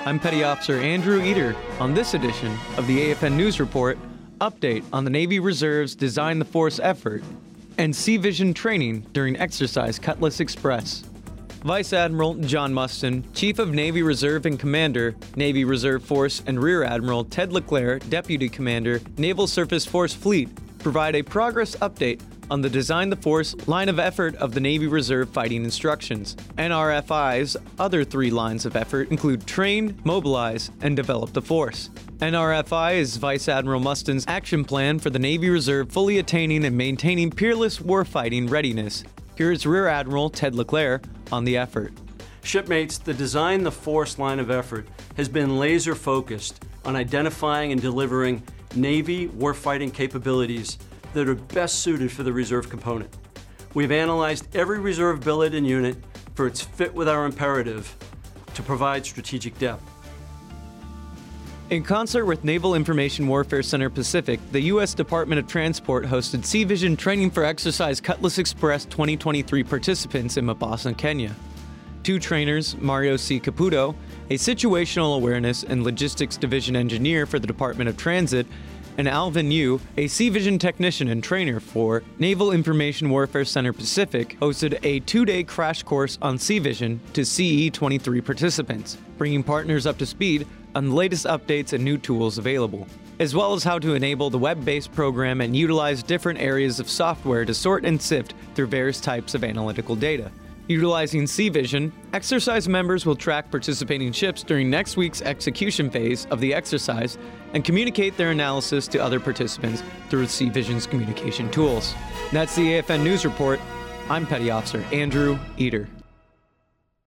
I'm Petty Officer Andrew Eder. On this edition of the AFN News Report, update on the Navy Reserve's Design the Force effort and Sea Vision training during exercise Cutlass Express. Vice Admiral John Mustin, Chief of Navy Reserve and Commander, Navy Reserve Force, and Rear Admiral Ted LeClaire, Deputy Commander, Naval Surface Force Fleet, provide a progress update on the Design the Force line of effort of the Navy Reserve Fighting Instructions. NRFI's other three lines of effort include train, mobilize, and develop the force. NRFI is Vice Admiral Mustin's action plan for the Navy Reserve fully attaining and maintaining peerless warfighting readiness. Here is Rear Admiral Ted LeClaire on the effort. Shipmates, the Design the Force line of effort has been laser focused on identifying and delivering Navy warfighting capabilities that are best suited for the reserve component. We've analyzed every reserve billet and unit for its fit with our imperative to provide strategic depth. In concert with Naval Information Warfare Center Pacific, the U.S. Department of Transport hosted Sea Vision training for exercise Cutlass Express 2023 participants in Mombasa, Kenya. Two trainers, Mario C. Caputo, a situational awareness and logistics division engineer for the Department of Transit, and Alvin Yu, a Sea Vision technician and trainer for Naval Information Warfare Center Pacific, hosted a 2-day crash course on Sea Vision to CE-23 participants, bringing partners up to speed on the latest updates and new tools available, as well as how to enable the web-based program and utilize different areas of software to sort and sift through various types of analytical data. Utilizing Sea Vision, exercise members will track participating ships during next week's execution phase of the exercise and communicate their analysis to other participants through Sea Vision's communication tools. That's the AFN News Report. I'm Petty Officer Andrew Eder.